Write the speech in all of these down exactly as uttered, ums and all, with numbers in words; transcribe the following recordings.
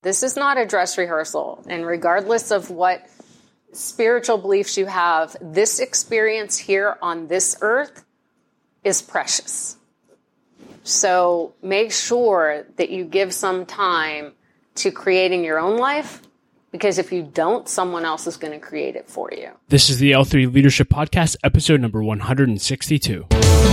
This is not a dress rehearsal. And regardless of what spiritual beliefs you have, this experience here on this earth is precious. So make sure that you give some time to creating your own life, because if you don't, someone else is going to create it for you. This is the L three Leadership Podcast, episode number one hundred sixty-two.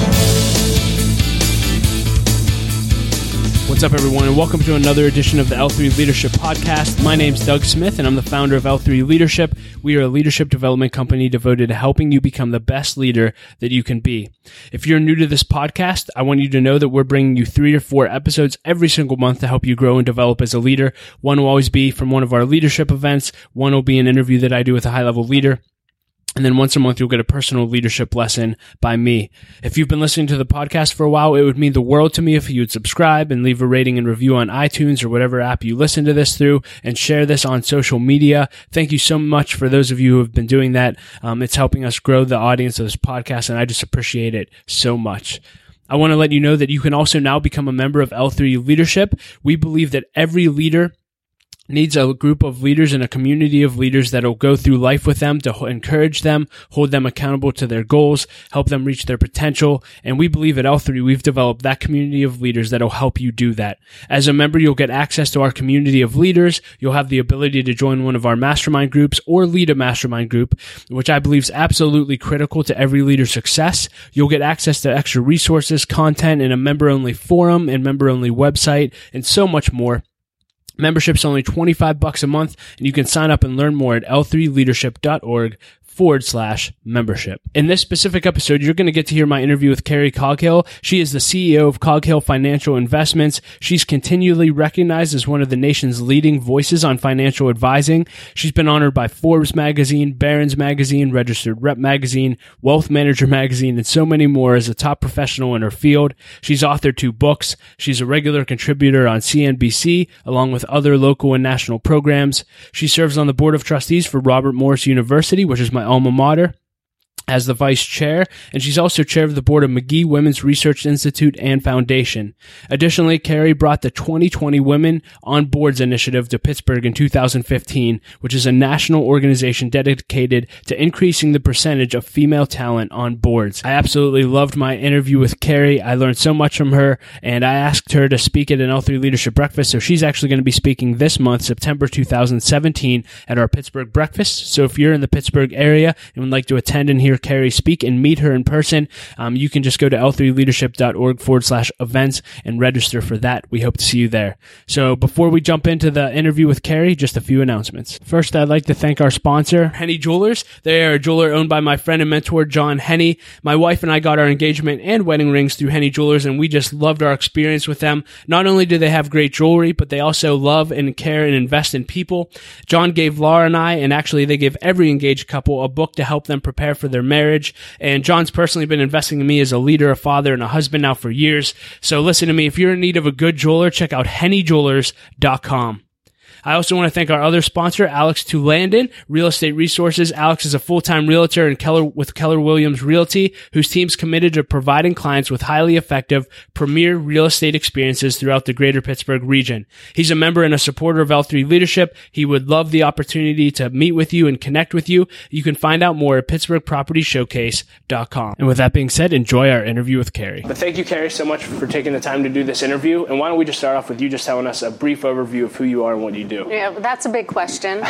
What's up, everyone, and welcome to another edition of the L three Leadership Podcast. My name's Doug Smith, and I'm the founder of L three Leadership. We are a leadership development company devoted to helping you become the best leader that you can be. If you're new to this podcast, I want you to know that we're bringing you three or four episodes every single month to help you grow and develop as a leader. One will always be from one of our leadership events. One will be an interview that I do with a high-level leader. And then once a month, you'll get a personal leadership lesson by me. If you've been listening to the podcast for a while, it would mean the world to me if you would subscribe and leave a rating and review on iTunes or whatever app you listen to this through, and share this on social media. Thank you so much for those of you who have been doing that. Um, it's helping us grow the audience of this podcast, and I just appreciate it so much. I want to let you know that you can also now become a member of L three Leadership. We believe that every leader needs a group of leaders and a community of leaders that will go through life with them to encourage them, hold them accountable to their goals, help them reach their potential. And we believe at L three, we've developed that community of leaders that will help you do that. As a member, you'll get access to our community of leaders. You'll have the ability to join one of our mastermind groups or lead a mastermind group, which I believe is absolutely critical to every leader's success. You'll get access to extra resources, content, and a member-only forum and member-only website, and so much more. Membership's only twenty-five bucks a month, and you can sign up and learn more at L three leadership dot org forward slash membership. In this specific episode, you're going to get to hear my interview with Carrie Coghill. She is the C E O of Coghill Financial Investments. She's continually recognized as one of the nation's leading voices on financial advising. She's been honored by Forbes Magazine, Barron's Magazine, Registered Rep Magazine, Wealth Manager Magazine, and so many more as a top professional in her field. She's authored two books. She's a regular contributor on C N B C, along with other local and national programs. She serves on the board of trustees for Robert Morris University, which is my alma mater, as the vice chair, and she's also chair of the board of Magee Women's Research Institute and Foundation. Additionally, Carrie brought the twenty twenty Women on Boards initiative to Pittsburgh in two thousand fifteen, which is a national organization dedicated to increasing the percentage of female talent on boards. I absolutely loved my interview with Carrie. I learned so much from her, and I asked her to speak at an L three Leadership Breakfast, so she's actually going to be speaking this month, September two thousand seventeen, at our Pittsburgh Breakfast. So if you're in the Pittsburgh area and would like to attend and hear Carrie speak and meet her in person, um, you can just go to L three leadership dot org forward slash events and register for that. We hope to see you there. So before we jump into the interview with Carrie, just a few announcements. First, I'd like to thank our sponsor, Henny Jewelers. They are a jeweler owned by my friend and mentor, John Henny. My wife and I got our engagement and wedding rings through Henny Jewelers, and we just loved our experience with them. Not only do they have great jewelry, but they also love and care and invest in people. John gave Laura and I, and actually they gave every engaged couple, a book to help them prepare for their marriage. And John's personally been investing in me as a leader, a father, and a husband now for years. So listen to me. If you're in need of a good jeweler, check out henny jewelers dot com. I also want to thank our other sponsor, Alex Tulandon, Real Estate Resources. Alex is a full-time realtor in Keller, with Keller Williams Realty, whose team's committed to providing clients with highly effective, premier real estate experiences throughout the greater Pittsburgh region. He's a member and a supporter of L three Leadership. He would love the opportunity to meet with you and connect with you. You can find out more at pittsburgh property showcase dot com. And with that being said, enjoy our interview with Carrie. But thank you, Carrie, so much for taking the time to do this interview. And why don't we just start off with you just telling us a brief overview of who you are and what you do. Yeah, that's a big question.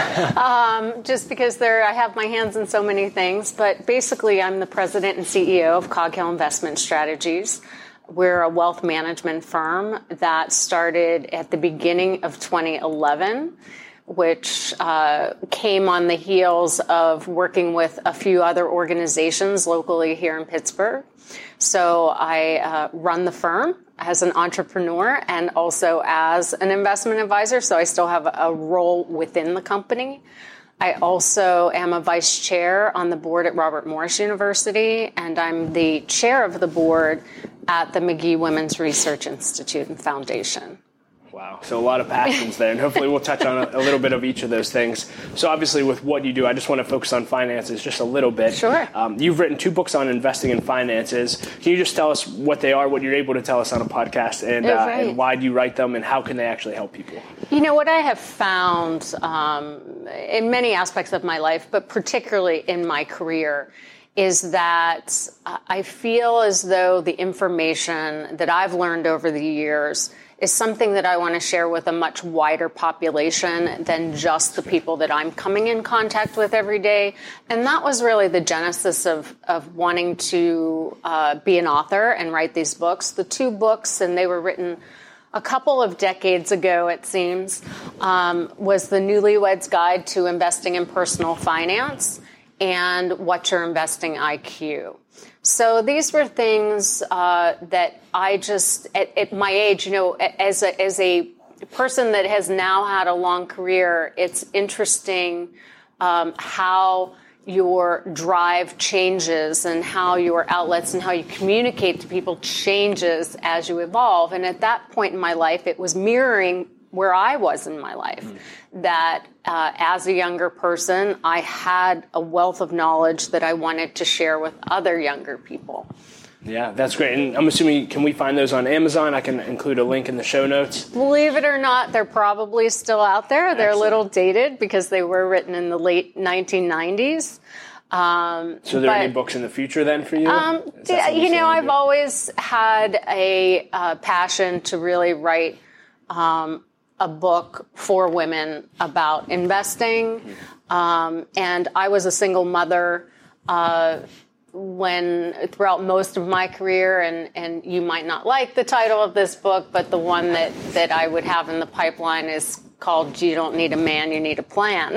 um, just because there, I have my hands in so many things. But basically, I'm the president and C E O of Coghill Investment Strategies. We're a wealth management firm that started at the beginning of twenty eleven, which uh, came on the heels of working with a few other organizations locally here in Pittsburgh. So I uh, run the firm as an entrepreneur and also as an investment advisor, so I still have a role within the company. I also am a vice chair on the board at Robert Morris University, and I'm the chair of the board at the Magee Women's Research Institute and Foundation. Wow. So a lot of passions there, and hopefully we'll touch on a, a little bit of each of those things. So obviously with what you do, I just want to focus on finances just a little bit. Sure. Um, you've written two books on investing in finances. Can you just tell us what they are, what you're able to tell us on a podcast, and, uh, right. and why do you write them, and how can they actually help people? You know, what I have found um, in many aspects of my life, but particularly in my career, is that I feel as though the information that I've learned over the years is something that I want to share with a much wider population than just the people that I'm coming in contact with every day. And that was really the genesis of, of wanting to uh, be an author and write these books. The two books, and they were written a couple of decades ago, it seems, um, was The Newlywed's Guide to Investing in Personal Finance and What's Your Investing I Q. So these were things uh, that I just, at, at my age, you know, as a, as a person that has now had a long career, it's interesting um, how your drive changes and how your outlets and how you communicate to people changes as you evolve. And at that point in my life, it was mirroring where I was in my life, mm-hmm. that uh, as a younger person, I had a wealth of knowledge that I wanted to share with other younger people. Yeah, that's great. And I'm assuming, can we find those on Amazon? I can include a link in the show notes. Believe it or not, they're probably still out there. They're Excellent. A little dated because they were written in the late nineteen nineties. Um, so are there but, any books in the future then for you? Um, yeah, you know, I've always had a uh, passion to really write um, a book for women about investing. Um, and I was a single mother uh, when throughout most of my career, and, and you might not like the title of this book, but the one that, that I would have in the pipeline is called You Don't Need a Man, You Need a Plan.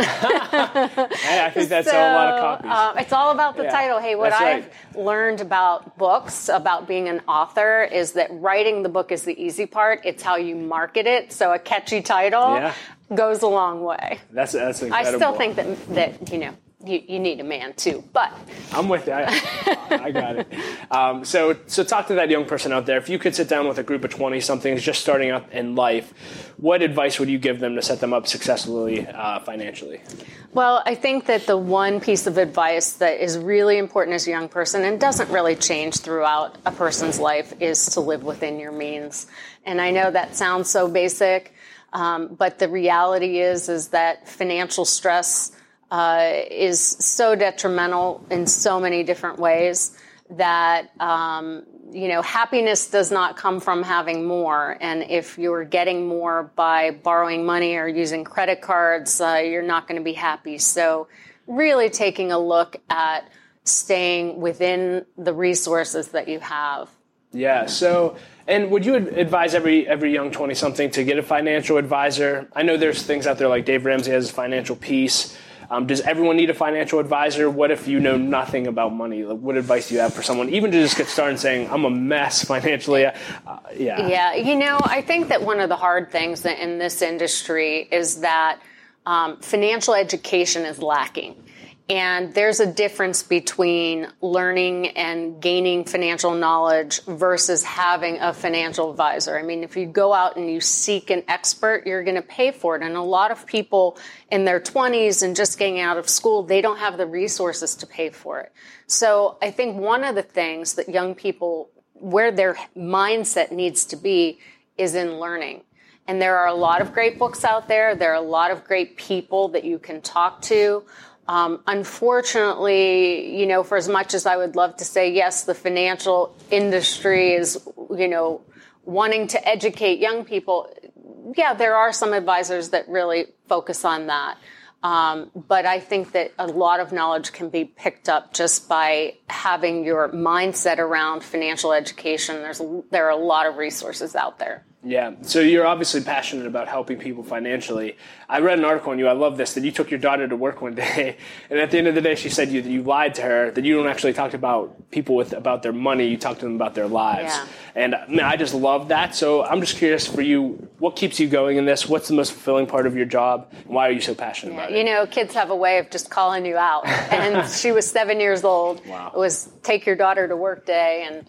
Hey, I think that's so, a lot of copies. Uh, it's all about the yeah, title. Hey, what I've right. learned about books, about being an author, is that writing the book is the easy part. It's how you market it. So a catchy title yeah. goes a long way. That's that's incredible. I still think that, that you know, You, you need a man too, but I'm with you. I, I got it. Um, so, so talk to that young person out there. If you could sit down with a group of twenty-somethings just starting out in life, what advice would you give them to set them up successfully uh, financially? Well, I think that the one piece of advice that is really important as a young person and doesn't really change throughout a person's life is to live within your means. And I know that sounds so basic, um, but the reality is is that financial stress Uh, is so detrimental in so many different ways that, um, you know, happiness does not come from having more. And if you're getting more by borrowing money or using credit cards, uh, you're not going to be happy. So really taking a look at staying within the resources that you have. Yeah. So, and would you advise every every young twenty-something to get a financial advisor? I know there's things out there like Dave Ramsey has Financial Peace. Um, does everyone need a financial advisor? What if you know nothing about money? Like, what advice do you have for someone, even to just get started saying, I'm a mess financially? Uh, yeah. Yeah. You know, I think that one of the hard things in this industry is that um, financial education is lacking. And there's a difference between learning and gaining financial knowledge versus having a financial advisor. I mean, if you go out and you seek an expert, you're going to pay for it. And a lot of people in their twenties and just getting out of school, they don't have the resources to pay for it. So I think one of the things that young people, where their mindset needs to be, is in learning. And there are a lot of great books out there. There are a lot of great people that you can talk to. Um, unfortunately, you know, for as much as I would love to say, yes, the financial industry is, you know, wanting to educate young people. Yeah, there are some advisors that really focus on that. Um, but I think that a lot of knowledge can be picked up just by having your mindset around financial education. There's, there are a lot of resources out there. Yeah. So you're obviously passionate about helping people financially. I read an article on you. I love this, that you took your daughter to work one day, and at the end of the day, she said you that you lied to her, that you don't actually talk about people with about their money. You talk to them about their lives. Yeah. And man, I just love that. So I'm just curious for you, what keeps you going in this? What's the most fulfilling part of your job? And why are you so passionate yeah, about it? You know, kids have a way of just calling you out. And she was seven years old. Wow. It was take your daughter to work day, and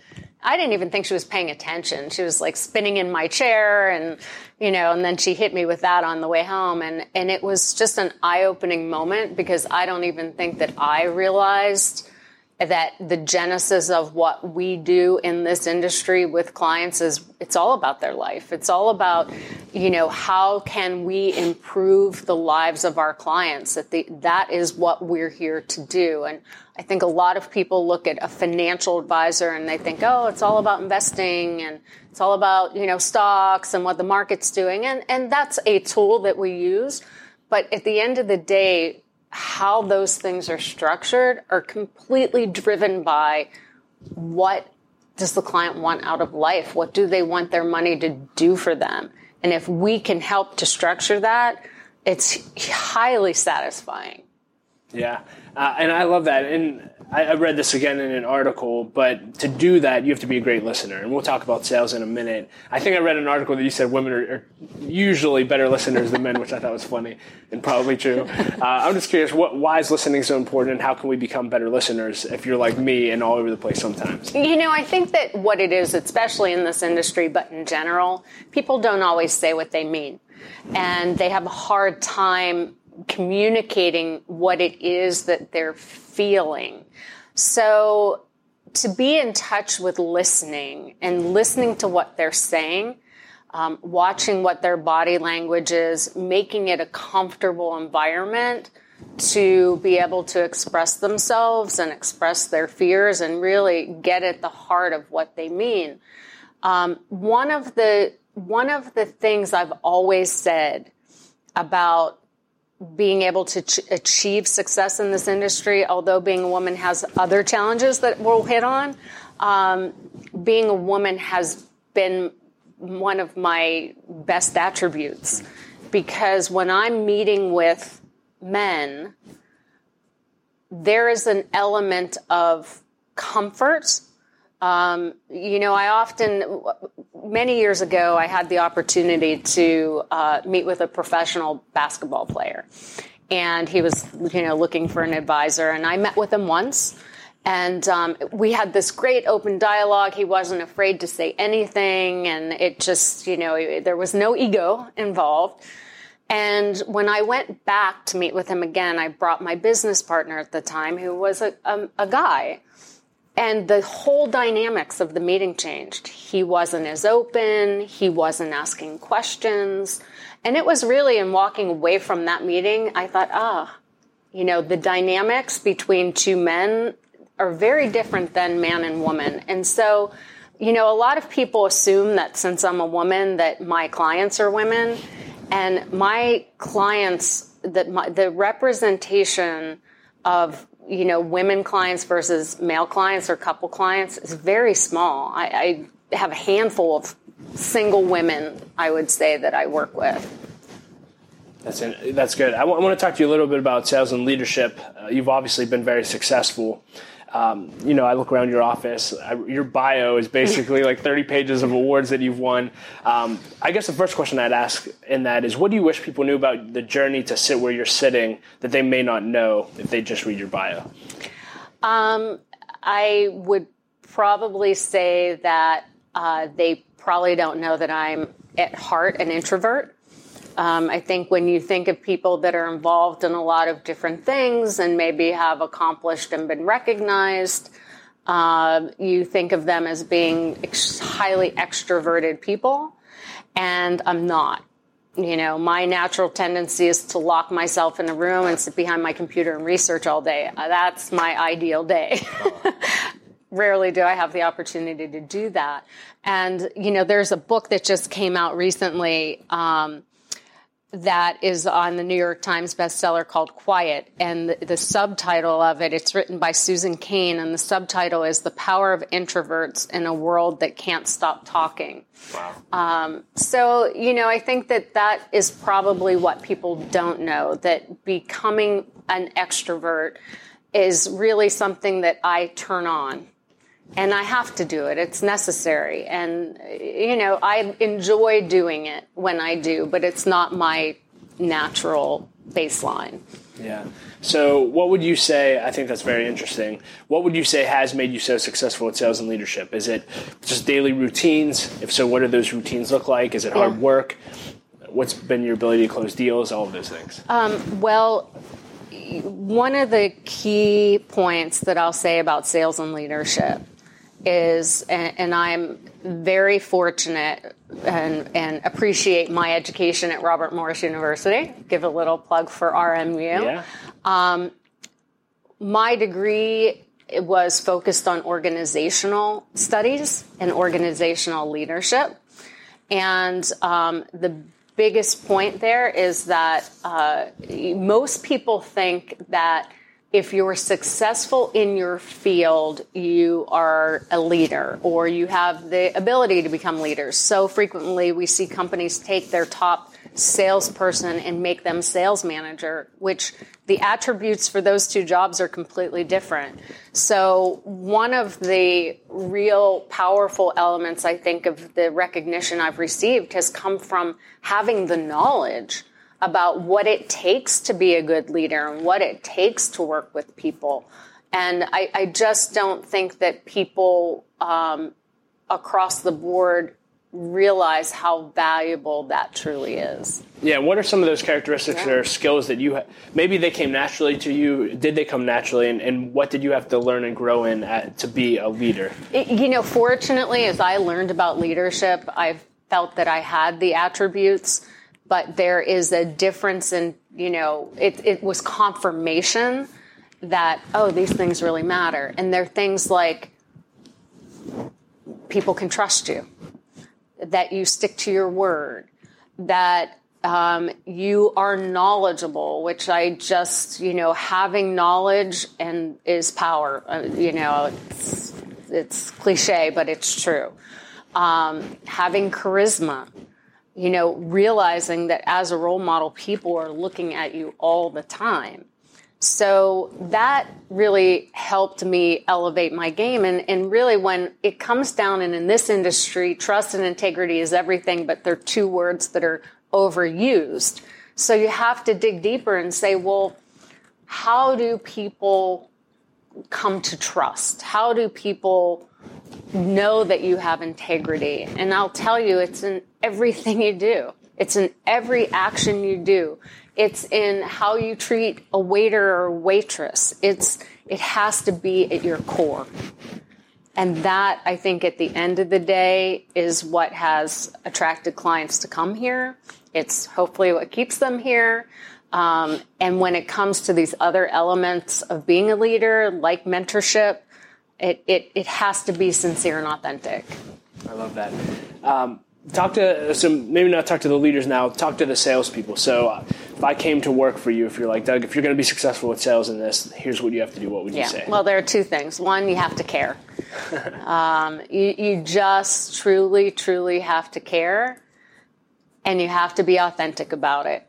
I didn't even think she was paying attention. She was like spinning in my chair and, you know, and then she hit me with that on the way home. And, and it was just an eye-opening moment because I don't even think that I realized that the genesis of what we do in this industry with clients is it's all about their life. It's all about, you know, how can we improve the lives of our clients? That the, that is what we're here to do. And I think a lot of people look at a financial advisor and they think, oh, it's all about investing and it's all about, you know, stocks and what the market's doing. And, and that's a tool that we use. But at the end of the day, how those things are structured are completely driven by what does the client want out of life? What do they want their money to do for them? And if we can help to structure that, it's highly satisfying. Yeah, uh, and I love that. And I, I read this again in an article, but to do that, you have to be a great listener. And we'll talk about sales in a minute. I think I read an article that you said women are, are usually better listeners than men, which I thought was funny and probably true. Uh, I'm just curious, what, why is listening so important, and how can we become better listeners if you're like me and all over the place sometimes? You know, I think that what it is, especially in this industry, but in general, people don't always say what they mean. And they have a hard time communicating what it is that they're feeling. So to be in touch with listening and listening to what they're saying, um, watching what their body language is, making it a comfortable environment to be able to express themselves and express their fears and really get at the heart of what they mean. Um, one of the one of the things I've always said about being able to ch- achieve success in this industry, although being a woman has other challenges that we'll hit on, um, being a woman has been one of my best attributes. Because when I'm meeting with men, there is an element of comfort. Um, you know, I often, many years ago, I had the opportunity to uh, meet with a professional basketball player. And he was, you know, looking for an advisor. And I met with him once. And um, we had this great open dialogue. He wasn't afraid to say anything. And it just, you know, there was no ego involved. And when I went back to meet with him again, I brought my business partner at the time, who was a, a, a guy. And the whole dynamics of the meeting changed. He wasn't as open. He wasn't asking questions. And it was really in walking away from that meeting, I thought, ah, you know, the dynamics between two men are very different than man and woman. And so, you know, a lot of people assume that since I'm a woman that my clients are women. And my clients, that my, the representation of, you know, women clients versus male clients or couple clients is very small. I, I have a handful of single women, I would say, that I work with. That's in, that's good. I, w- I want to talk to you a little bit about sales and leadership. Uh, you've obviously been very successful. Um, you know, I look around your office. I, your bio is basically like thirty pages of awards that you've won. Um, I guess the first question I'd ask in that is, what do you wish people knew about the journey to sit where you're sitting that they may not know if they just read your bio? Um, I would probably say that uh, they probably don't know that I'm at heart an introvert. Um, I think when you think of people that are involved in a lot of different things and maybe have accomplished and been recognized, uh, you think of them as being ex- highly extroverted people, and I'm not. You know, my natural tendency is to lock myself in a room and sit behind my computer and research all day. Uh, that's my ideal day. Rarely do I have the opportunity to do that. And, you know, there's a book that just came out recently, um, that is on the New York Times bestseller called Quiet. And the, the subtitle of it, it's written by Susan Cain, and the subtitle is The Power of Introverts in a World That Can't Stop Talking. Wow. Um, so, you know, I think that that is probably what people don't know, that becoming an extrovert is really something that I turn on. And I have to do it. It's necessary. And, you know, I enjoy doing it when I do, but it's not my natural baseline. Yeah. So what would you say, I think that's very interesting, what would you say has made you so successful at sales and leadership? Is it just daily routines? If so, what do those routines look like? Is it hard yeah. work? What's been your ability to close deals? All of those things. Um, well, one of the key points that I'll say about sales and leadership is, and, and I'm very fortunate and, and appreciate my education at Robert Morris University. Give a little plug for R M U. Yeah. Um, my degree was focused on organizational studies and organizational leadership. And um, the biggest point there is that uh, most people think that if you're successful in your field, you are a leader or you have the ability to become leaders. So frequently we see companies take their top salesperson and make them sales manager, which the attributes for those two jobs are completely different. So one of the real powerful elements, I think, of the recognition I've received has come from having the knowledge about what it takes to be a good leader and what it takes to work with people. And I, I just don't think that people um, across the board realize how valuable that truly is. Yeah, what are some of those characteristics yeah. or skills that you, ha- maybe they came naturally to you, did they come naturally, and, and what did you have to learn and grow in at, to be a leader? It, you know, fortunately, as I learned about leadership, I've felt that I had the attributes, but there is a difference in, you know, it, it was confirmation that, oh, these things really matter. And they're things like people can trust you, that you stick to your word, that um, you are knowledgeable, which I just, you know, having knowledge and is power. Uh, you know, it's, it's cliche, but it's true. Um, having charisma. You know, realizing that as a role model, people are looking at you all the time. So that really helped me elevate my game. And, and really when it comes down, and in this industry, trust and integrity is everything, but they're two words that are overused. So you have to dig deeper and say, well, how do people come to trust? How do people know that you have integrity? And I'll tell you, it's in everything you do. It's in every action you do. It's in how you treat a waiter or waitress. It's it has to be at your core. And that, I think, at the end of the day, is what has attracted clients to come here. It's hopefully what keeps them here. Um, and when it comes to these other elements of being a leader, like mentorship, It, it it has to be sincere and authentic. I love that. Um, talk to, so maybe not talk to the leaders now, talk to the salespeople. So uh, if I came to work for you, if you're like, Doug, if you're going to be successful with sales in this, here's what you have to do, what would yeah. you say? Well, there are two things. One, you have to care. um, you, you just truly, truly have to care, and you have to be authentic about it.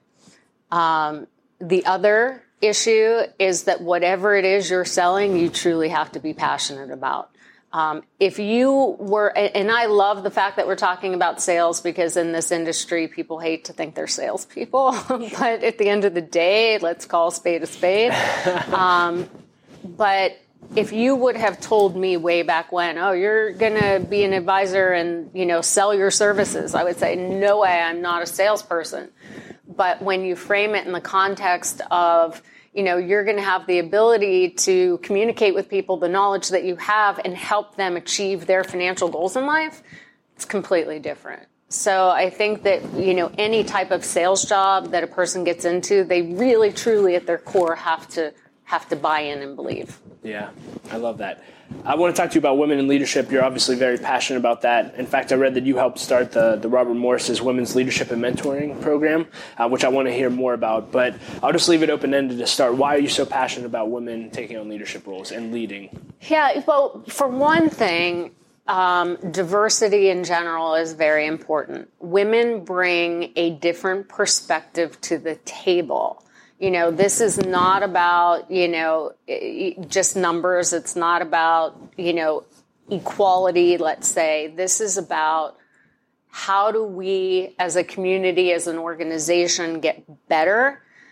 Um, the other issue is that whatever it is you're selling, you truly have to be passionate about. Um, if you were, and I love the fact that we're talking about sales, because in this industry, people hate to think they're salespeople. But at the end of the day, let's call a spade a spade. Um, but if you would have told me way back when, oh, you're going to be an advisor and, you know, sell your services, I would say, no way, I'm not a salesperson. But when you frame it in the context of, you know, you're going to have the ability to communicate with people the knowledge that you have and help them achieve their financial goals in life, it's completely different. So I think that, you know, any type of sales job that a person gets into, they really, truly at their core have to have to buy in and believe. Yeah, I love that. I want to talk to you about women in leadership. You're obviously very passionate about that. In fact, I read that you helped start the, the Robert Morris's Women's Leadership and Mentoring Program, uh, which I want to hear more about. But I'll just leave it open-ended to start. Why are you so passionate about women taking on leadership roles and leading? Yeah, well, for one thing, um, diversity in general is very important. Women bring a different perspective to the table. You know, this is not about, you know, just numbers. It's not about, you know, equality, let's say. This is about how do we as a community, as an organization, get better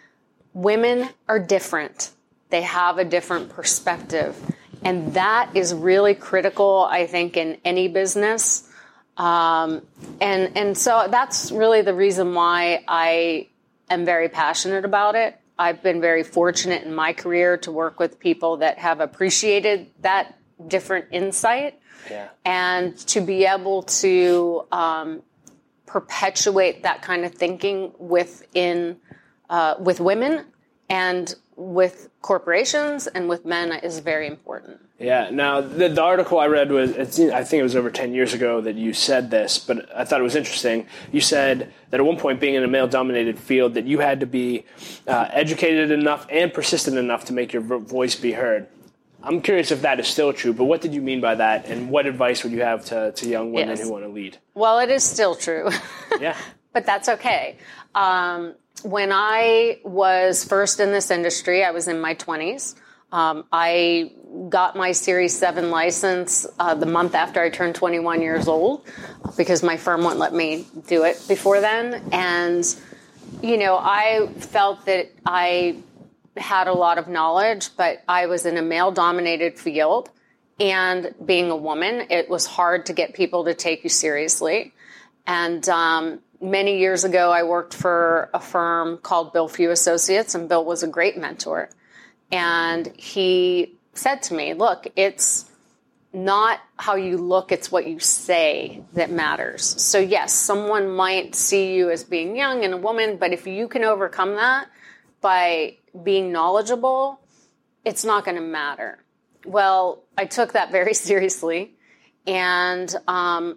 women are different. They have a different perspective. And that is really critical, I think, in any business. Um, and, and so that's really the reason why I am very passionate about it. I've been very fortunate in my career to work with people that have appreciated that different insight. Yeah. And to be able to um, perpetuate that kind of thinking within uh, with women and with corporations and with men is very important. Yeah. Now, the, the article I read was, it's, I think it was over ten years ago that you said this, but I thought it was interesting. You said that at one point, being in a male-dominated field, that you had to be uh, educated enough and persistent enough to make your voice be heard. I'm curious if that is still true, but what did you mean by that, and what advice would you have to, to young women yes. who want to lead? Well, it is still true. Yeah. But that's okay. Um, when I was first in this industry, I was in my twenties. Um, I got my Series seven license uh, the month after I turned twenty-one years old because my firm wouldn't let me do it before then. And, you know, I felt that I had a lot of knowledge, but I was in a male-dominated field. And being a woman, it was hard to get people to take you seriously. And um, many years ago, I worked for a firm called Bill Few Associates, and Bill was a great mentor. And he said to me, look, it's not how you look, it's what you say that matters. So yes, someone might see you as being young and a woman, but if you can overcome that by being knowledgeable, it's not going to matter. Well, I took that very seriously, and um,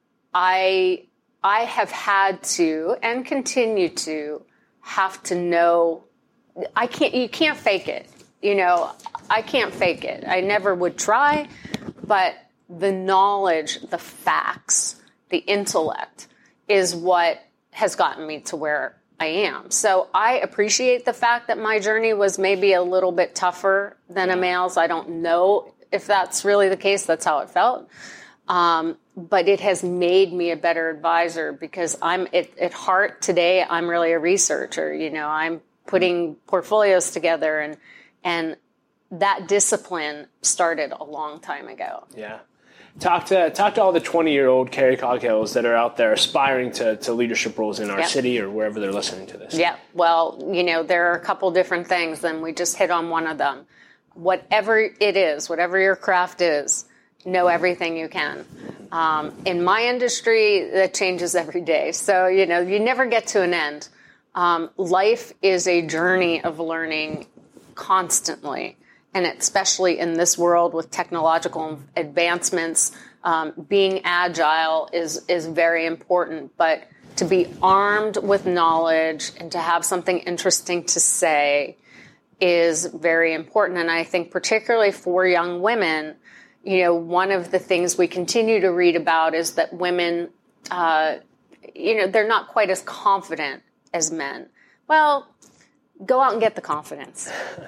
I I have had to and continue to have to know. I can't. You can't fake it. You know, I can't fake it. I never would try, but the knowledge, the facts, the intellect is what has gotten me to where I am. So I appreciate the fact that my journey was maybe a little bit tougher than a male's. I don't know if that's really the case. That's how it felt. Um, but it has made me a better advisor because I'm at, at heart today, I'm really a researcher. You know, I'm putting portfolios together, and and that discipline started a long time ago. Yeah. Talk to talk to all the twenty-year-old Carrie Coghills that are out there aspiring to, to leadership roles in our yep. city or wherever they're listening to this. Yeah. Well, you know, there are a couple different things, and we just hit on one of them. Whatever it is, whatever your craft is, know everything you can. Um, in my industry, that changes every day. So, you know, you never get to an end. Um, life is a journey of learning constantly. And especially in this world with technological advancements, um, being agile is, is very important. But to be armed with knowledge and to have something interesting to say is very important. And I think particularly for young women, you know, one of the things we continue to read about is that women, uh, you know, they're not quite as confident as men. Well, go out and get the confidence.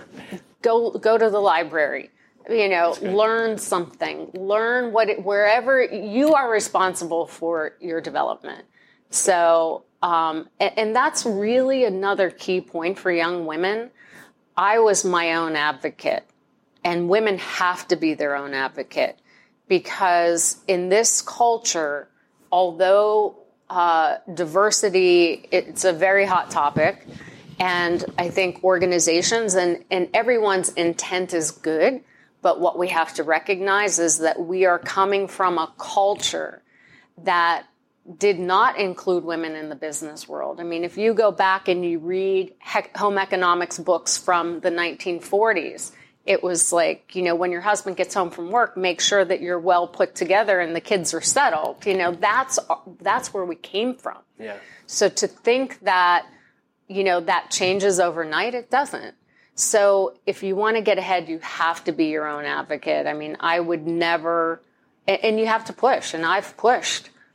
Go go to the library, you know, learn something, learn what it, wherever you are responsible for your development. So, um, and, and that's really another key point for young women. I was my own advocate, and women have to be their own advocate because in this culture, although uh, diversity, it's a very hot topic. And I think organizations and, and everyone's intent is good, but what we have to recognize is that we are coming from a culture that did not include women in the business world. I mean, if you go back and you read home economics books from the nineteen forties, it was like, you know, when your husband gets home from work, make sure that you're well put together and the kids are settled. You know, that's that's where we came from. Yeah. So to think that, you know, that changes overnight, it doesn't. So if you want to get ahead, you have to be your own advocate. I mean, I would never, and you have to push, and I've pushed. Yeah.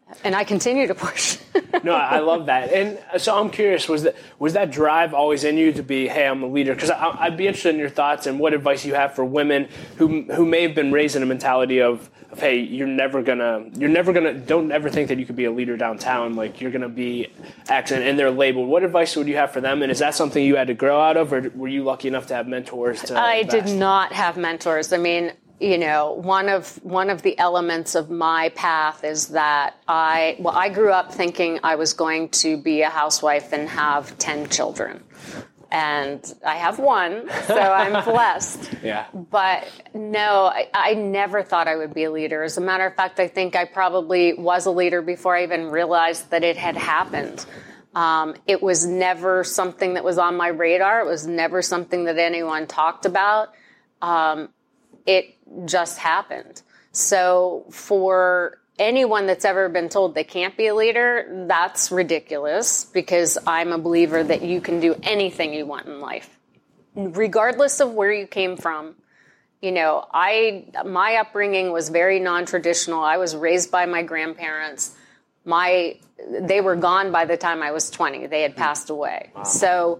And I continue to push. No, I love that. And so I'm curious, was that was that drive always in you to be, hey, I'm a leader? Because I'd be interested in your thoughts and what advice you have for women who who may have been raised in a mentality of, of hey, you're never gonna, you're never gonna, don't ever think that you could be a leader downtown. Like you're gonna be X, and they're labeled. What advice would you have for them? And is that something you had to grow out of, or were you lucky enough to have mentors? To I invest? did not have mentors. I mean, you know, one of one of the elements of my path is that I, well, I grew up thinking I was going to be a housewife and have ten children. And I have one, so I'm blessed. Yeah. But no, I, I never thought I would be a leader. As a matter of fact, I think I probably was a leader before I even realized that it had happened. Um, it was never something that was on my radar. It was never something that anyone talked about. Um, it just happened. So for anyone that's ever been told they can't be a leader, that's ridiculous, because I'm a believer that you can do anything you want in life, regardless of where you came from. You know, I my upbringing was very non-traditional. I was raised by my grandparents. My they were gone by the time I was twenty. They had passed away. Wow. So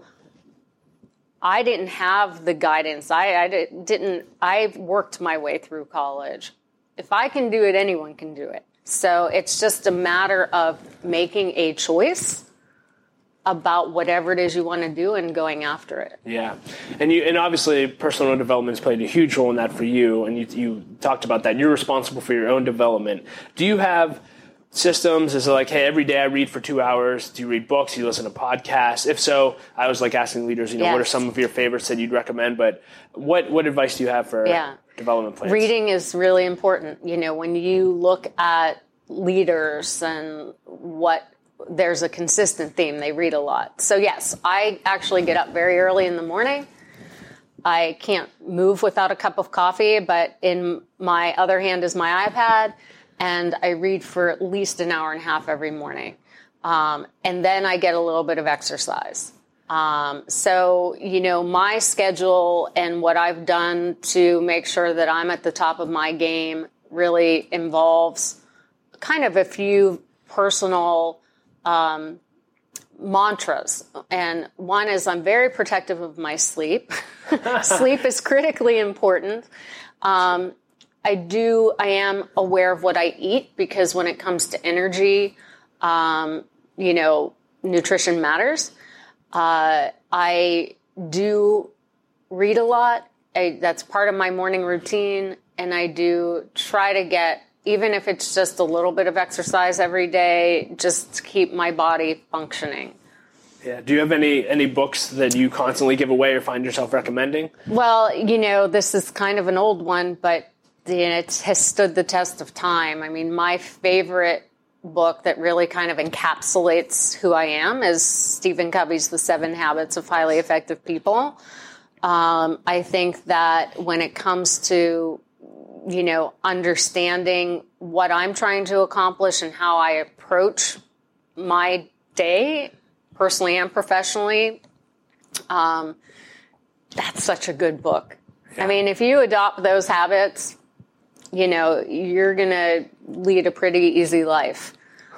I didn't have the guidance. I, I didn't, I worked my way through college. If I can do it, anyone can do it. So it's just a matter of making a choice about whatever it is you want to do and going after it. Yeah. And you, and obviously personal development has played a huge role in that for you. And you, you talked about that. You're responsible for your own development. Do you have systems? Is it like, hey, every day I read for two hours? Do you read books? Do you listen to podcasts? If so, I was like asking leaders, you know, yes. What are some of your favorites that you'd recommend? But what, what advice do you have for yeah. development plans? Reading is really important. You know, when you look at leaders and what, there's a consistent theme. They read a lot. So yes, I actually get up very early in the morning. I can't move without a cup of coffee, but in my other hand is my iPad. And I read for at least an hour and a half every morning. Um, and then I get a little bit of exercise. Um, so, you know, my schedule and what I've done to make sure that I'm at the top of my game really involves kind of a few personal um, mantras. And one is I'm very protective of my sleep. Sleep is critically important. Um, I do, I am aware of what I eat, because when it comes to energy, um, you know, nutrition matters. Uh, I do read a lot. I, that's part of my morning routine. And I do try to get, even if it's just a little bit of exercise every day, just to keep my body functioning. Yeah. Do you have any, any books that you constantly give away or find yourself recommending? Well, you know, this is kind of an old one, but it has stood the test of time. I mean, my favorite book that really kind of encapsulates who I am is Stephen Covey's The Seven Habits of Highly Effective People. Um, I think that when it comes to, you know, understanding what I'm trying to accomplish and how I approach my day, personally and professionally, um, that's such a good book. Yeah. I mean, if you adopt those habits, you know, you're going to lead a pretty easy life.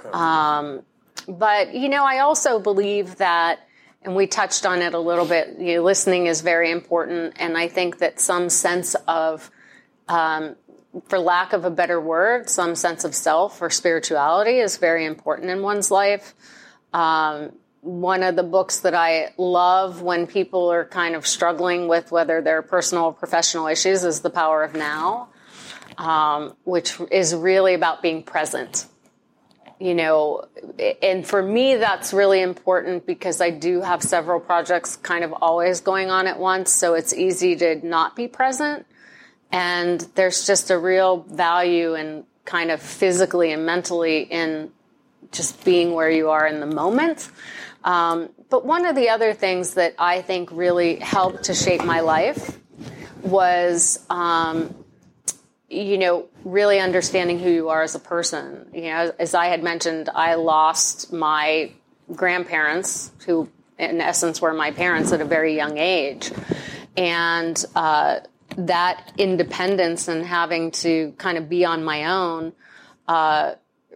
Um, but, you know, I also believe that, and we touched on it a little bit, you know, listening is very important. And I think that some sense of, um, for lack of a better word, some sense of self or spirituality is very important in one's life. Um, one of the books that I love when people are kind of struggling with whether they're personal or professional issues is The Power of Now. Um, which is really about being present, you know, and for me, that's really important because I do have several projects kind of always going on at once. So it's easy to not be present. And there's just a real value in kind of physically and mentally in just being where you are in the moment. Um, but one of the other things that I think really helped to shape my life was, um, you know, really understanding who you are as a person. You know, as I had mentioned, I lost my grandparents, who in essence were my parents, at a very young age. And uh, that independence and having to kind of be on my own uh,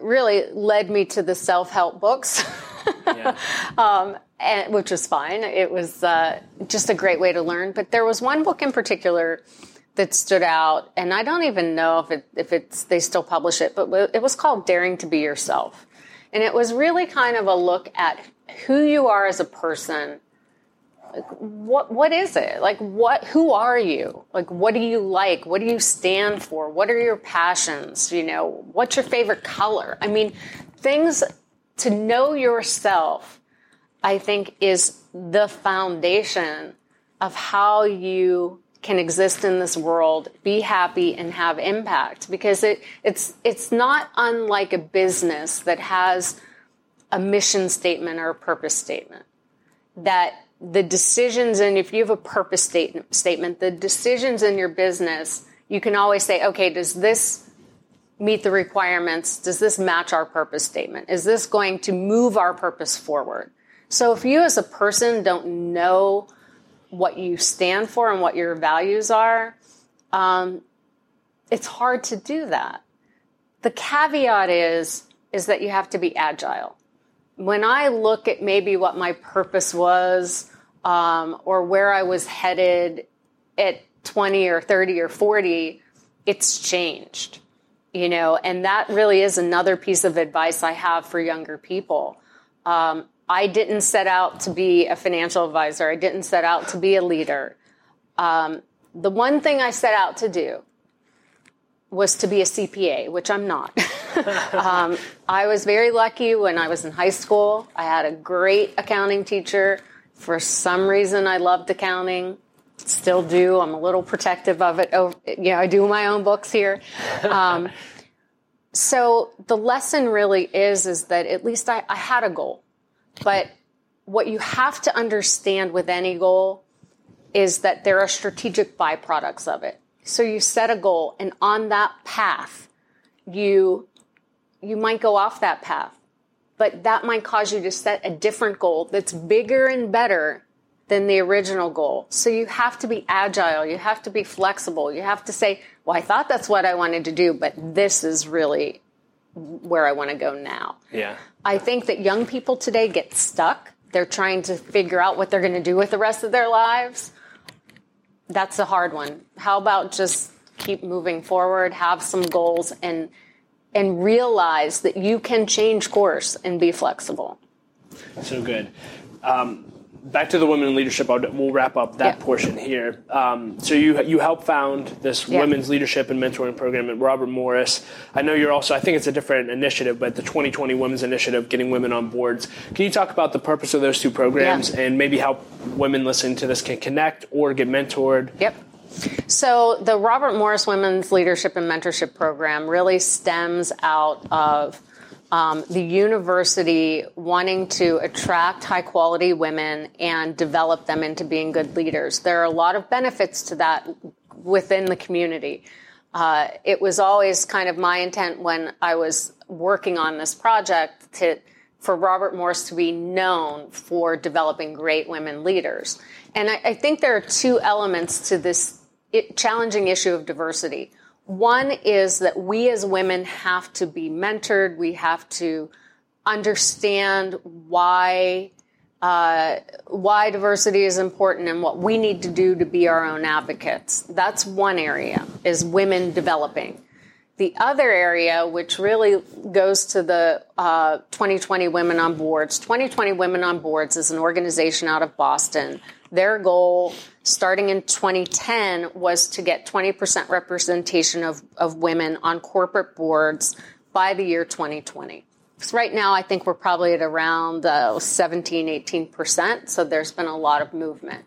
really led me to the self-help books, Yeah. um, and, which was fine. It was uh, just a great way to learn. But there was one book in particular that stood out, and I don't even know if it if it's they still publish it, but it was called Daring to Be Yourself. And it was really kind of a look at who you are as a person. Like, what what is it? Like, what? Who are you? Like, what do you like? What do you stand for? What are your passions? You know, what's your favorite color? I mean, things to know yourself, I think, is the foundation of how you can exist in this world, be happy, and have impact. Because it it's it's not unlike a business that has a mission statement or a purpose statement. That the decisions, and if you have a purpose state, statement, the decisions in your business, you can always say, okay, does this meet the requirements? Does this match our purpose statement? Is this going to move our purpose forward? So if you as a person don't know what you stand for and what your values are, um, it's hard to do that. The caveat is, is that you have to be agile. When I look at maybe what my purpose was, um, or where I was headed at twenty or thirty or forty, it's changed, you know, and that really is another piece of advice I have for younger people. Um, I didn't set out to be a financial advisor. I didn't set out to be a leader. Um, the one thing I set out to do was to be a C P A, which I'm not. um, I was very lucky when I was in high school. I had a great accounting teacher. For some reason, I loved accounting. Still do. I'm a little protective of it. Oh, you know, I do my own books here. Um, so the lesson really is, is that at least I, I had a goal. But what you have to understand with any goal is that there are strategic byproducts of it. So you set a goal, and on that path, you you might go off that path. But that might cause you to set a different goal that's bigger and better than the original goal. So you have to be agile. You have to be flexible. You have to say, well, I thought that's what I wanted to do, but this is really where I want to go now. Yeah. I think that young people today get stuck. They're trying to figure out what they're going to do with the rest of their lives. That's a hard one. How about just keep moving forward, have some goals, and and realize that you can change course and be flexible. So good. Um, back to the women in leadership. I'll, we'll wrap up that yeah. portion here. Um, so you you helped found this yeah. women's leadership and mentoring program at Robert Morris. I know you're also, I think it's a different initiative, but the twenty twenty Women's Initiative, getting women on boards. Can you talk about the purpose of those two programs yeah. and maybe how women listening to this can connect or get mentored? Yep. So the Robert Morris Women's Leadership and Mentorship Program really stems out of um, the university wanting to attract high-quality women and develop them into being good leaders. There are a lot of benefits to that within the community. Uh, it was always kind of my intent when I was working on this project to, for Robert Morris to be known for developing great women leaders. And I, I think there are two elements to this It, challenging issue of diversity. One is that we as women have to be mentored. We have to understand why uh, why diversity is important and what we need to do to be our own advocates. That's one area, is women developing. The other area, which really goes to the uh, twenty twenty Women on Boards. twenty twenty Women on Boards is an organization out of Boston. Their goal, starting in twenty ten, was to get twenty percent representation of, of women on corporate boards by the year twenty twenty. So right now, I think we're probably at around uh, seventeen, eighteen percent, so there's been a lot of movement.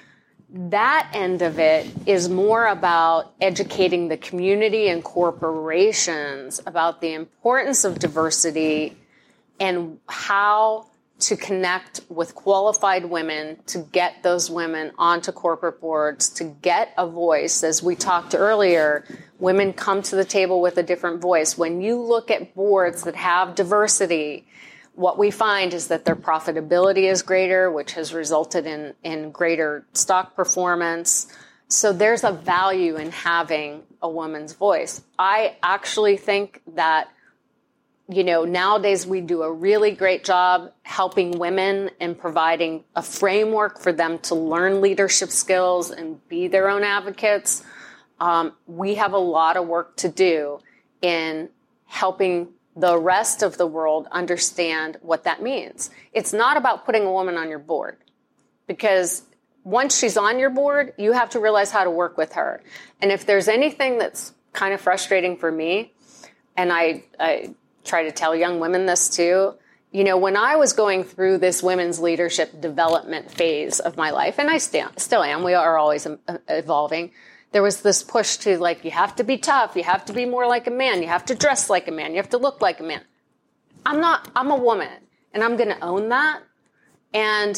That end of it is more about educating the community and corporations about the importance of diversity and how to connect with qualified women, to get those women onto corporate boards, to get a voice. As we talked earlier, women come to the table with a different voice. When you look at boards that have diversity, what we find is that their profitability is greater, which has resulted in, in greater stock performance. So there's a value in having a woman's voice. I actually think that you know, nowadays we do a really great job helping women and providing a framework for them to learn leadership skills and be their own advocates. Um, we have a lot of work to do in helping the rest of the world understand what that means. It's not about putting a woman on your board, because once she's on your board, you have to realize how to work with her. And if there's anything that's kind of frustrating for me, and I, I try to tell young women this too, you know, when I was going through this women's leadership development phase of my life, and I still, still am, we are always evolving, there was this push to, like, you have to be tough, you have to be more like a man, you have to dress like a man, you have to look like a man. I'm not, I'm a woman, and I'm going to own that. And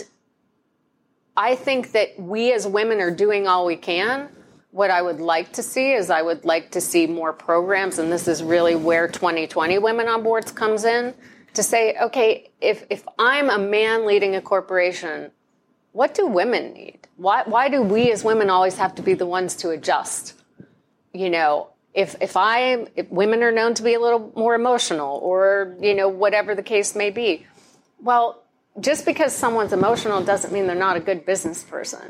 I think that we as women are doing all we can. What I would like to see is I would like to see more programs, and this is really where twenty twenty Women on Boards comes in, to say, okay, if, if I'm a man leading a corporation, what do women need? Why, why do we as women always have to be the ones to adjust? You know, if, if I, if women are known to be a little more emotional, or, you know, whatever the case may be. Well, just because someone's emotional doesn't mean they're not a good business person.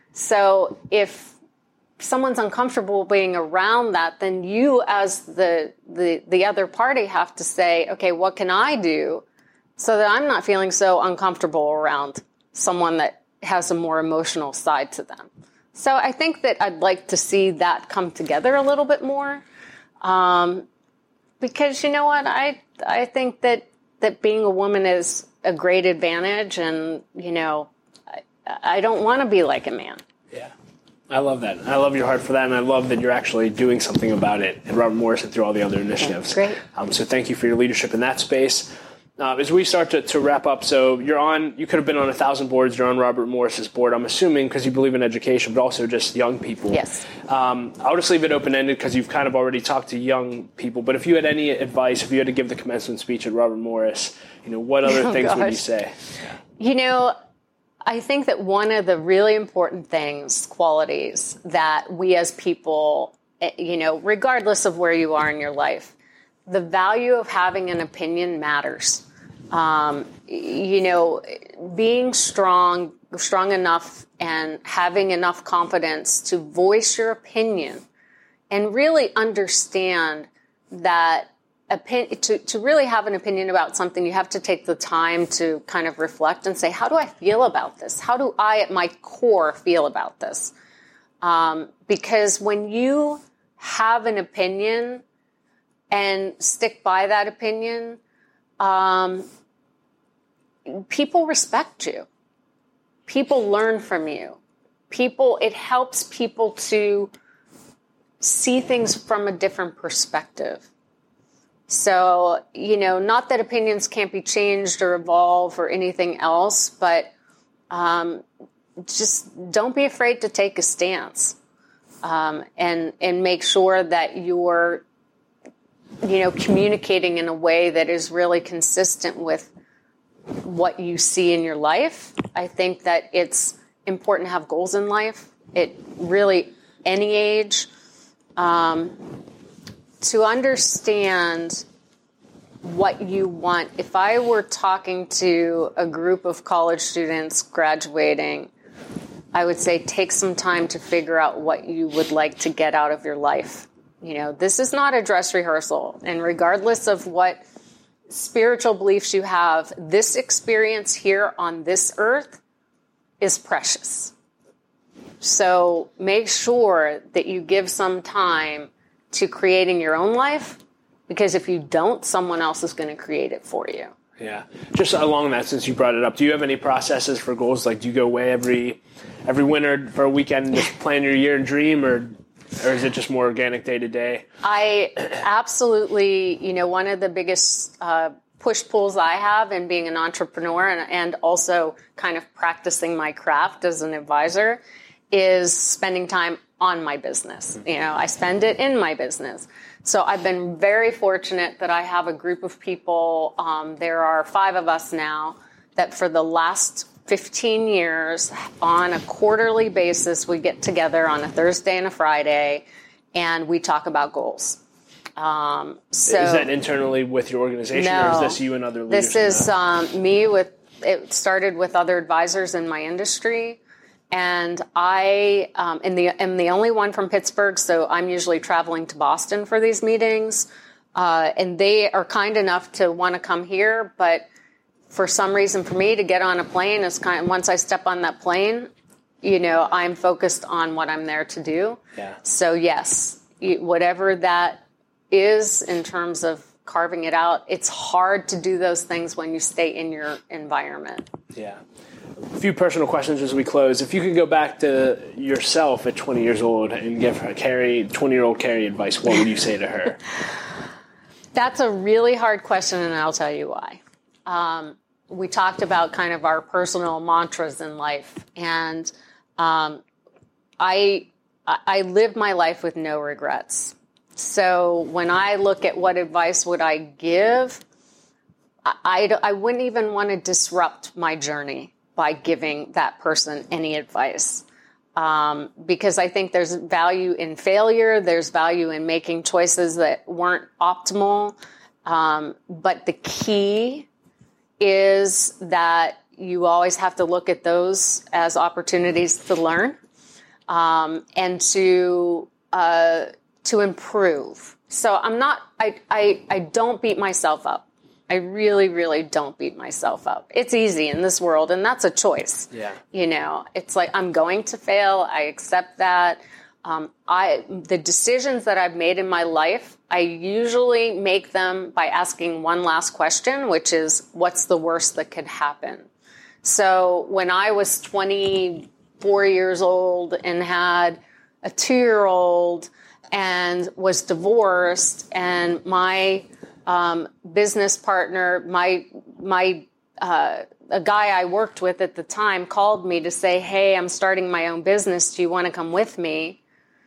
So if someone's uncomfortable being around that, then you as the, the, the other party have to say, okay, what can I do so that I'm not feeling so uncomfortable around someone that has a more emotional side to them. So I think that I'd like to see that come together a little bit more. Um, because you know what, I, I think that, that being a woman is a great advantage, and, you know, I, I don't want to be like a man. Yeah. I love that. I love your heart for that, and I love that you're actually doing something about it at Robert Morris and through all the other initiatives. Okay, great. Um, so thank you for your leadership in that space. Uh, as we start to, to wrap up, so you're on, you could have been on a thousand boards, you're on Robert Morris's board, I'm assuming, because you believe in education, but also just young people. Yes. Um, I'll just leave it open-ended because you've kind of already talked to young people, but if you had any advice, if you had to give the commencement speech at Robert Morris, you know, what other oh, things gosh. would you say? You know, I think that one of the really important things, qualities that we as people, you know, regardless of where you are in your life, the value of having an opinion matters. Um, you know, being strong, strong enough and having enough confidence to voice your opinion and really understand that opinion, to, to really have an opinion about something, you have to take the time to kind of reflect and say, how do I feel about this? How do I at my core feel about this? Um, because when you have an opinion and stick by that opinion, um, people respect you. People learn from you. People, it helps people to see things from a different perspective. So, you know, not that opinions can't be changed or evolve or anything else, but um, just don't be afraid to take a stance, um, and and make sure that you're, you know, communicating in a way that is really consistent with what you see in your life. I think that it's important to have goals in life. It really, any age, um, to understand what you want. If I were talking to a group of college students graduating, I would say take some time to figure out what you would like to get out of your life. You know, this is not a dress rehearsal, and regardless of what spiritual beliefs you have, this experience here on this earth is precious. So make sure that you give some time to creating your own life, because if you don't, someone else is going to create it for you. Yeah. Just along that, since you brought it up, do you have any processes for goals? Like, do you go away every every winter for a weekend and just plan your year and dream, or or is it just more organic day to day? I absolutely, you know, one of the biggest uh, push-pulls I have in being an entrepreneur and, and also kind of practicing my craft as an advisor is spending time on my business. You know, I spend it in my business. So I've been very fortunate that I have a group of people. Um, there are five of us now that for the last fifteen years, on a quarterly basis, we get together on a Thursday and a Friday, and we talk about goals. Um, so is that internally with your organization, no, or is this you and other leaders? This is um, me with, it started with other advisors in my industry. And I um, am, the, am the only one from Pittsburgh, so I'm usually traveling to Boston for these meetings. Uh, and they are kind enough to want to come here, but for some reason for me to get on a plane is kind of, once I step on that plane, you know, I'm focused on what I'm there to do. Yeah. So yes, whatever that is in terms of carving it out, it's hard to do those things when you stay in your environment. Yeah. A few personal questions as we close. If you could go back to yourself at twenty years old and give her Carrie, twenty-year-old Carrie advice, what would you say to her? That's a really hard question, and I'll tell you why. Um, we talked about kind of our personal mantras in life, and um, I I live my life with no regrets. So when I look at what advice would I give, I, I, I wouldn't even want to disrupt my journey by giving that person any advice. Um, because I think there's value in failure. There's value in making choices that weren't optimal. Um, but the key is that you always have to look at those as opportunities to learn, um, and to, uh, to improve. So I'm not, I, I, I don't beat myself up. I really, really don't beat myself up. It's easy in this world, and that's a choice. Yeah. You know, it's like, I'm going to fail. I accept that. Um, I, the decisions that I've made in my life, I usually make them by asking one last question, which is, what's the worst that could happen? So when I was twenty-four years old and had a two-year-old and was divorced, and my Um, business partner, my, my, uh, a guy I worked with at the time called me to say, hey, I'm starting my own business. Do you want to come with me?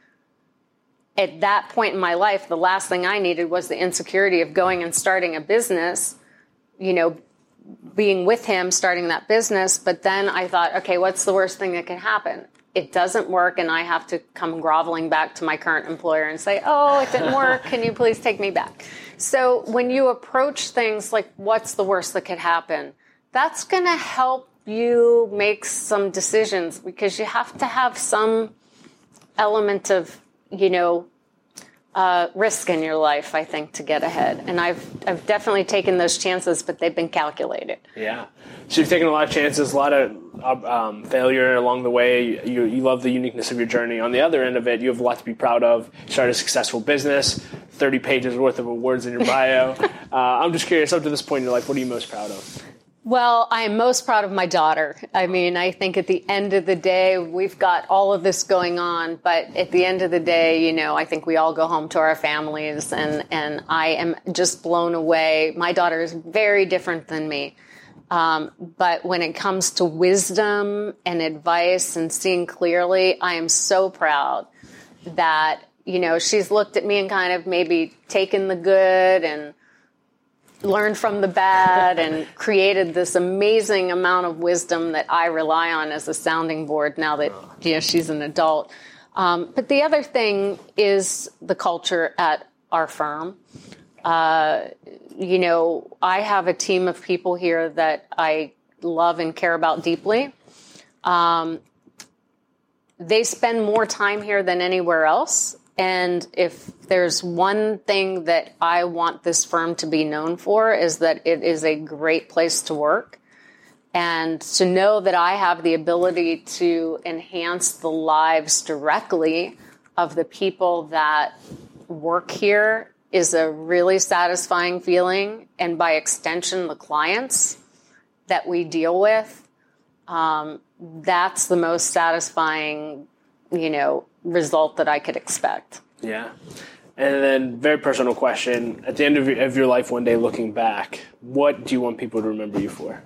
At that point in my life, the last thing I needed was the insecurity of going and starting a business, you know, being with him, starting that business. But then I thought, okay, what's the worst thing that can happen? It doesn't work, and I have to come groveling back to my current employer and say, oh, it didn't work. Can you please take me back? So when you approach things like, what's the worst that could happen, that's going to help you make some decisions, because you have to have some element of, you know, uh, risk in your life, I think, to get ahead. And I've I've definitely taken those chances, but they've been calculated. Yeah. So you've taken a lot of chances, a lot of um, failure along the way. You you love the uniqueness of your journey. On the other end of it, you have a lot to be proud of. You started a successful business, thirty pages worth of awards in your bio. uh, I'm just curious, up to this point in your life, what are you most proud of? Well, I am most proud of my daughter. I mean, I think at the end of the day, we've got all of this going on, but at the end of the day, you know, I think we all go home to our families, and, and I am just blown away. My daughter is very different than me. Um, but when it comes to wisdom and advice and seeing clearly, I am so proud that, you know, she's looked at me and kind of maybe taken the good and learned from the bad and created this amazing amount of wisdom that I rely on as a sounding board now that, you know, she's an adult. Um, but the other thing is the culture at our firm. Uh, you know, I have a team of people here that I love and care about deeply. Um, they spend more time here than anywhere else. And if there's one thing that I want this firm to be known for, is that it is a great place to work. And to know that I have the ability to enhance the lives directly of the people that work here is a really satisfying feeling. And by extension, the clients that we deal with, um, that's the most satisfying, you know, result that I could expect. Yeah. And then, very personal question. At the end of your, of your life one day, looking back, what do you want people to remember you for?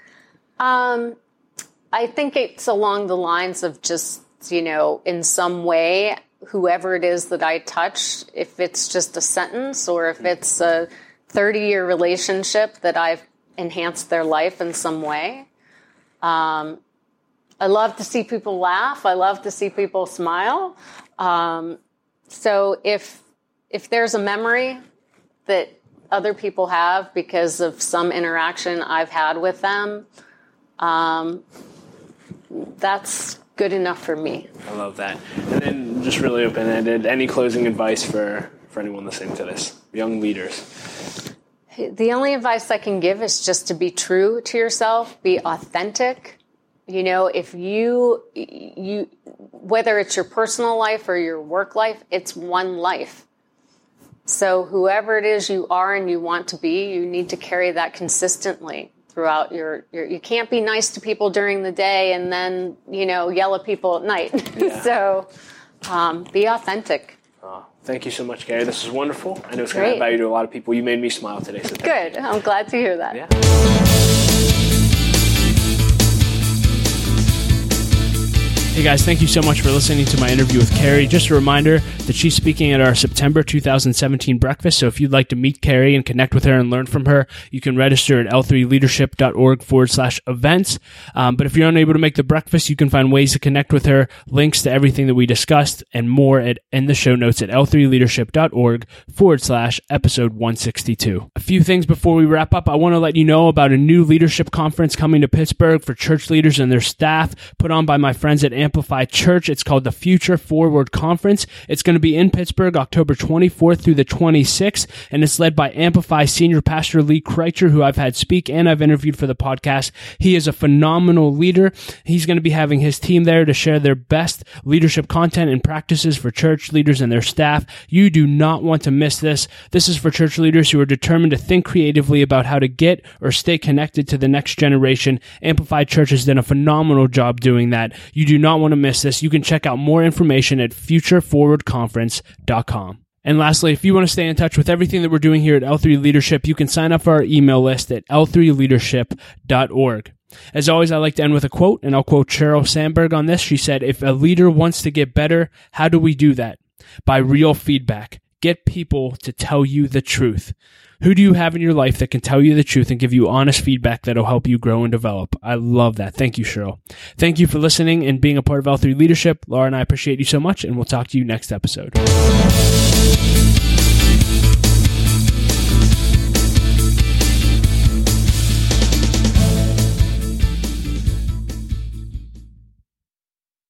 Um, I think it's along the lines of just, you know, in some way, whoever it is that I touch, if it's just a sentence or if it's a thirty-year relationship that I've enhanced their life in some way. Um, I love to see people laugh. I love to see people smile. Um, so if if there's a memory that other people have because of some interaction I've had with them, um, that's good enough for me. I love that. And then just really open-ended, any closing advice for, for anyone listening to this, young leaders? The only advice I can give is just to be true to yourself, be authentic. You know, if you, you, whether it's your personal life or your work life, it's one life. So whoever it is you are and you want to be, you need to carry that consistently throughout your, your you can't be nice to people during the day and then, you know, yell at people at night. Yeah. So um, be authentic. Oh, thank you so much, Carrie. This was wonderful. I know it's going to add value to a lot of people. You made me smile today. So good. You. I'm glad to hear that. Yeah. Hey guys, thank you so much for listening to my interview with Carrie. Just a reminder that she's speaking at our September two thousand seventeen breakfast, so if you'd like to meet Carrie and connect with her and learn from her, you can register at L three leadership dot org forward slash events. Um, but if you're unable to make the breakfast, you can find ways to connect with her, links to everything that we discussed, and more at in the show notes at L three leadership dot org forward slash episode one sixty-two. A few things before we wrap up. I want to let you know about a new leadership conference coming to Pittsburgh for church leaders and their staff, put on by my friends at Amplify Church. It's called the Future Forward Conference. It's going to be in Pittsburgh, October twenty-fourth through the twenty-sixth, and it's led by Amplify Senior Pastor Lee Kreitzer, who I've had speak and I've interviewed for the podcast. He is a phenomenal leader. He's going to be having his team there to share their best leadership content and practices for church leaders and their staff. You do not want to miss this. This is for church leaders who are determined to think creatively about how to get or stay connected to the next generation. Amplify Church has done a phenomenal job doing that. You do not want to miss this. You can check out more information at future forward conference dot com. And lastly, if you want to stay in touch with everything that we're doing here at L three Leadership, you can sign up for our email list at L three leadership dot org. As always, I like to end with a quote, and I'll quote Sheryl Sandberg on this. She said, "If a leader wants to get better, how do we do that? By real feedback. Get people to tell you the truth." Who do you have in your life that can tell you the truth and give you honest feedback that'll help you grow and develop? I love that. Thank you, Sheryl. Thank you for listening and being a part of L three Leadership. Laura and I appreciate you so much, and we'll talk to you next episode.